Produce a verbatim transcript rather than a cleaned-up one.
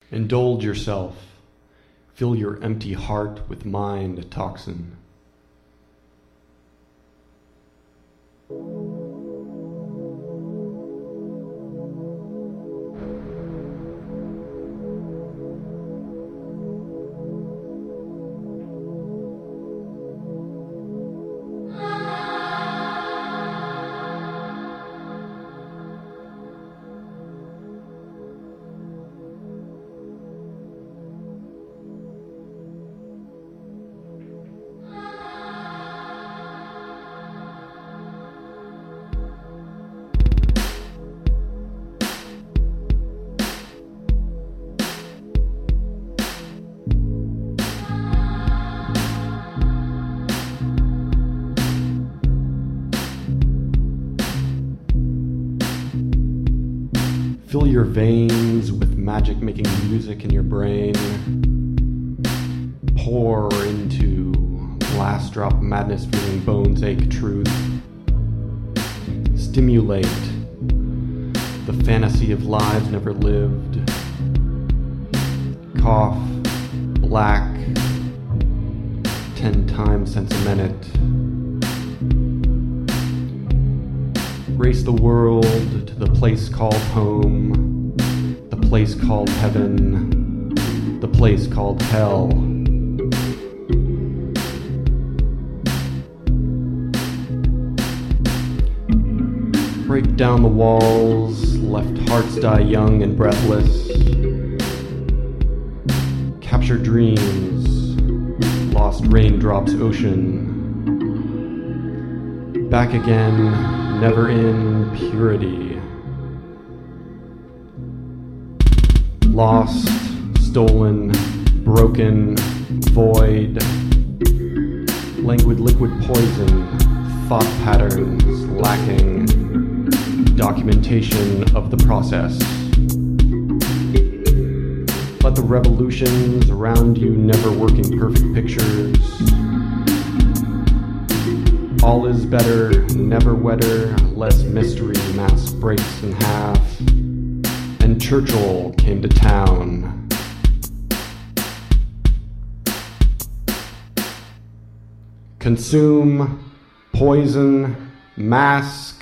Indulge yourself. Fill your empty heart with mind toxin. Fill your veins with magic making music in your brain. Pour into last drop madness feeling bones ache truth. Stimulate the fantasy of lives never lived. Cough black ten times since a minute. Race the world to the place called home, the place called heaven, the place called hell. Break down the walls, left hearts die young and breathless. Capture dreams, lost raindrops ocean. Back again, never in purity. Lost, stolen, broken, void. Languid liquid poison, thought patterns lacking. Documentation of the process. Let the revolutions around you never working perfect pictures. All is better, never wetter, less mystery, mass breaks in half. And Churchill came to town. Consume, poison, mask,